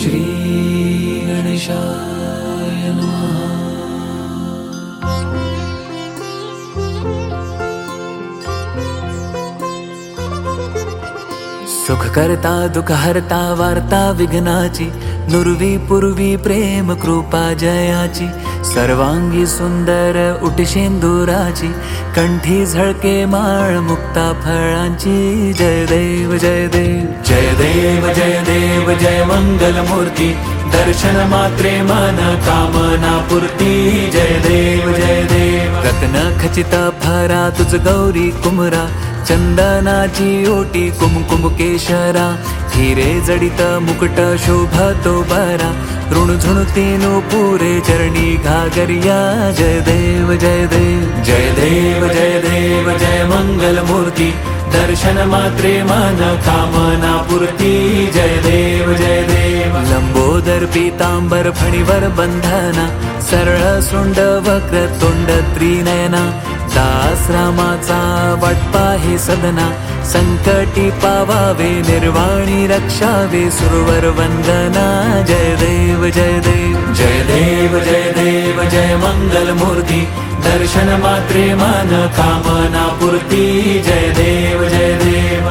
श्री गणेशाय नमः। सुख करता दुख हरता वार्ता विघ्नाची, नुरवी पूर्वी प्रेम कृपा जयाची, सर्वांगी सुंदर उटशेंदुराची, कंठी झळके माळ मुक्ता फळांची। जय देव जय देव जय देव जय देव जय मंगल मूर्ती, दर्शन मात्रे मन कामना पूर्ती। जय देव जय देव रत्न खचित फरा तुझ गौरी कुमरा, चंदनाची ओटी कुमकुम केशरा, हिरे जडित मुकुट शोभतो बरा, ऋणझुणतीनु पुरे चरणी घागरिया। जय देव जय देव जय देव जय देव जय मंगल मूर्ती, दर्शन मात्रे मन कामना पूर्ती। जय देव जय देव लंबोदर पीतांबर फणीवर बंधना, सरळ सुंड वक्र तोंड त्रिनयना, दास रामाचा वाटपा हे सदना, संकटी पावावे निर्वाणी रक्षावे सुरवर वंदना। जय देव जय देव जय देव जय देव जय मंगल मूर्ती, दर्शन मात्रे मन कामना पूर्ती। जय देव जय देव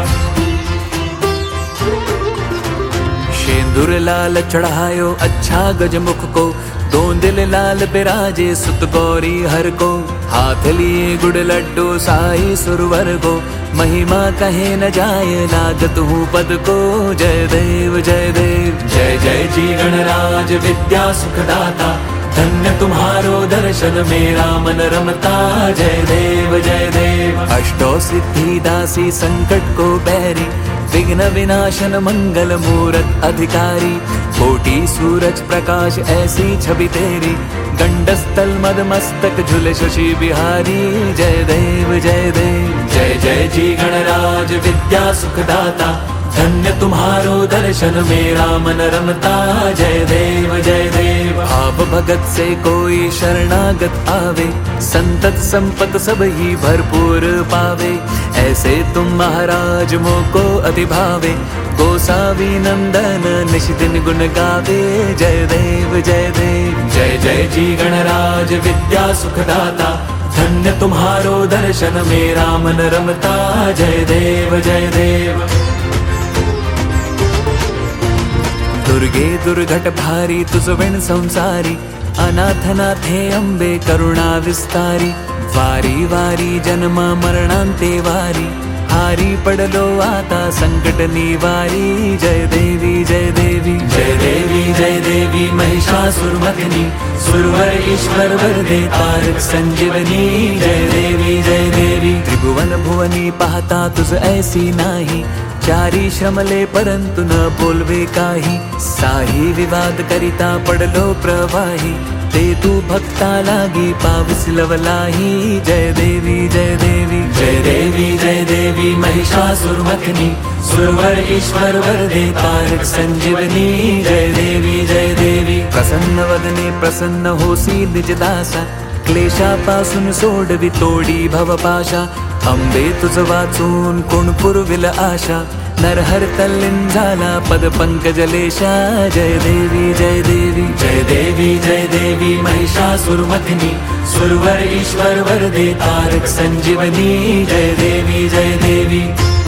शेंदूर लाल चढ़ायो अच्छा गजमुख को, दोंदिल लाल बिराजे सुत गौरी हर को, हाथ लिए गुड़ लड्डू साई सुरवर को, महिमा कहे न जाए लागत हूँ पद को। जय देव जय देव जय जय जी गणराज विद्या सुखदाता, धन्य तुम्हारो दर्शन मेरा मन रमता। जय देव जय देव अष्टो सिद्धि दासी संकट को बैरी, विघ्न विनाशन मंगल मूरत अधिकारी, कोटि सूरज प्रकाश ऐसी छवि तेरी, गंडस्थल मद मस्तक झूले शशि बिहारी। जय देव जय देव जय जय जी गणराज विद्या सुखदाता, धन्य तुम्हारो दर्शन मेरा मन रमता। जय देव जय देव आप भगत से कोई शरणागत आवे, संतत संपत सब ही भरपूर पावे, ऐसे तुम महाराज मोको अति भावे, गोसावी नंदन निशिदिन गुण गावे। जय देव जय देव जय जय जी गणराज विद्या सुखदाता, धन्य तुम्हारो दर्शन मेरा मन रमता। जय देव जय देव दुर्गे दुर्घट भारी तुझ विण संसारी, अनाथनाथे अंबे करुणा विस्तारी, वारी वारी जन्म मरणांते वारी, हारी पडलो आता संकट निवारी। जय देवी जय देवी जय देवी जय देवी महिषासुरमर्दिनी, सुरवर ईश्वर वरदे तारक संजीवनी। जय देवी जय देवी त्रिभुवन भुवनी पाहता तुझ ऐसी नाही, चारी श्रमले परंतु न बोलवे काही, साही विवाद करिता पडलो प्रवाही, ते तू भक्ता लागी पाविस लवलाही। जय देवी जय देवी जय देवी जय देवी महिषासुरमर्दिनी, सुरवर ईश्वर वरदे तारक संजीवनी। जय देवी जय देवी प्रसन्न वदने प्रसन्न होसी निजदासा, क्लेशापासून सोडवी तोडी भवपाशा, अंबे तुझ वाचून कोण पुरविल आशा, नरहर तल्लीन झाला पद पंकजलेशा। जय देवी जय देवी जय देवी जय देवी महिषासुरमर्दिनी, सुरवर ईश्वर वरदे तारक संजीवनी। जय देवी जय देवी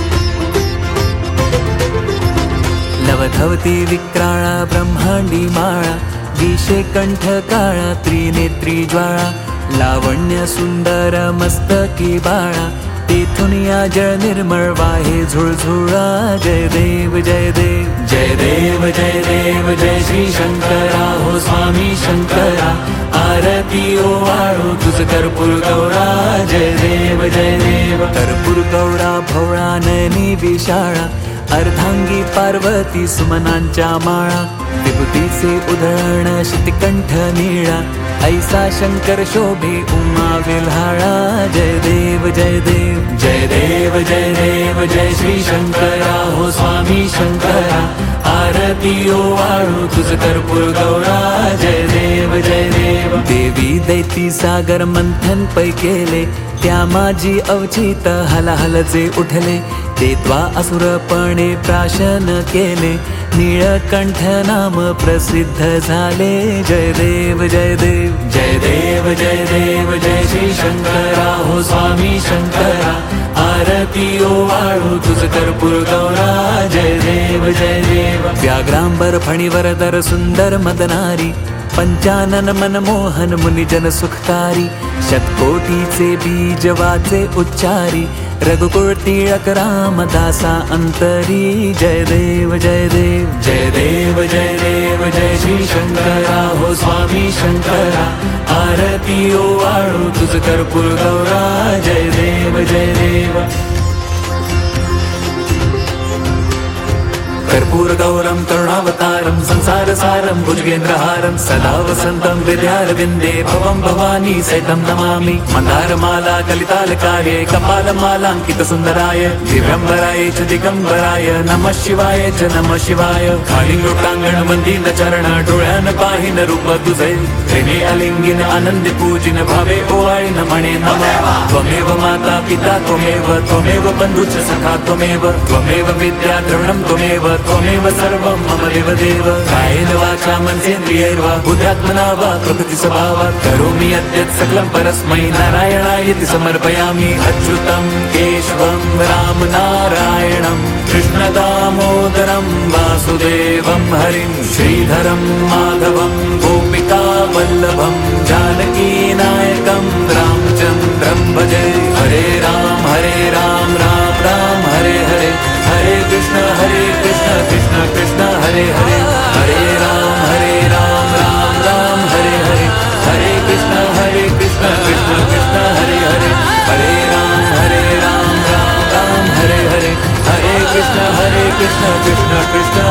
लवधवती विक्राळा ब्रह्मांडी माळा, विषे कंठ काळा त्रिनेत्री ज्वाळा, लावण्य सुंदर मस्तकी बाळा, तेथून या जळ निर्मळ वाहे झुळझुळा। जय देव जय देव जय देव जय देव जय श्री शंकरा हो स्वामी शंकरा, आरती ओवाळू तुझ कर्पूर गौरा। जय देव जय देव कर्पूर गौरा भोळा नयनी विशाळा, अर्धांगी पार्वती सुमनांच्या माळा, विभूतीचे उधळण शितिकंठ निळा, ऐसा शंकर शोभे उमा विल्हाळा। जय देव जय देव जय देव जय देव जय श्री शंकरा हो स्वामी शंकरा, आरती ओवाळू तुझ कर्पूर गौरा। जय देव जय देव देवी दैती सागर मंथन पै केले, त्या माझी अवचित हलाहलचे उठले, ते त्वा असुरपणे प्राशन केले, नीळकंठ नाम प्रसिद्ध झाले. जय देव जय देव जय देव जय देव जय श्री शंकरा हो स्वामी शंकरा. आरती ओवाळू तुझ कर्पूर गौरा. जय देव जय देव. व्याघ्रांबर फणीवरदर सुंदर मदनारी. पंचानन मनमोहन मुनिजन सुखकारी. शतकोटीचे बीज वाचे उच्चारी. रघुकुळ टिळक रामदासा अंतरी. जय देव जय देव जय देव जय देव जय श्री शंकरा हो स्वामी शंकरा. आरती ओवाळू तुझ कर्पूर गौरा. जय देव जय देव. कर्पूर गौरम करुणावतारम संसार सारम भुजगेंद्रहारम सदा वसंतम हृदयारविंदे भवम भवानी सहितं नमामि. मंदारमाला कलितालकार्ये कपालमालांकित सुंदराय दिव्यंबराय च दिगंबराय नमः शिवाय च नमः शिवाय. खाली लोटांगण मंदिर चरण डोळ्यान पाहिन रूप तुझे. प्रेमे अलिंगिन आनंदी पूजिन भावे ओवाळीन म्हणे नमः. त्वमेव माता पिता त्वमेव त्वमेव बंधुच सखा त्वमेव त्वमेव विद्या द्रविणं त्वमेव त्वमेव सर्वं मम देवदेव. कायेन वाचा मनसेन्द्रियैर्वा बुद्ध्यात्मना वा प्रकृति स्वभावात् करोमि यद्यत् सकलं परस्मै नारायणायति समर्पयामि. अच्युतं केशवं राम नारायणं कृष्ण दामोदरं वासुदेवं हरिं श्रीधरं माधवं गोपिका वल्लभं जानकी नायकं रामचन्द्रं भजे. हरे राम राम राम हरे हरे. हरे कृष्ण कृष्ण कृष्ण हरे हरे. हरे राम राम राम हरे हरे. हरे कृष्ण कृष्ण कृष्ण हरे हरे. हरे राम राम राम हरे हरे. हरे कृष्ण कृष्ण कृष्ण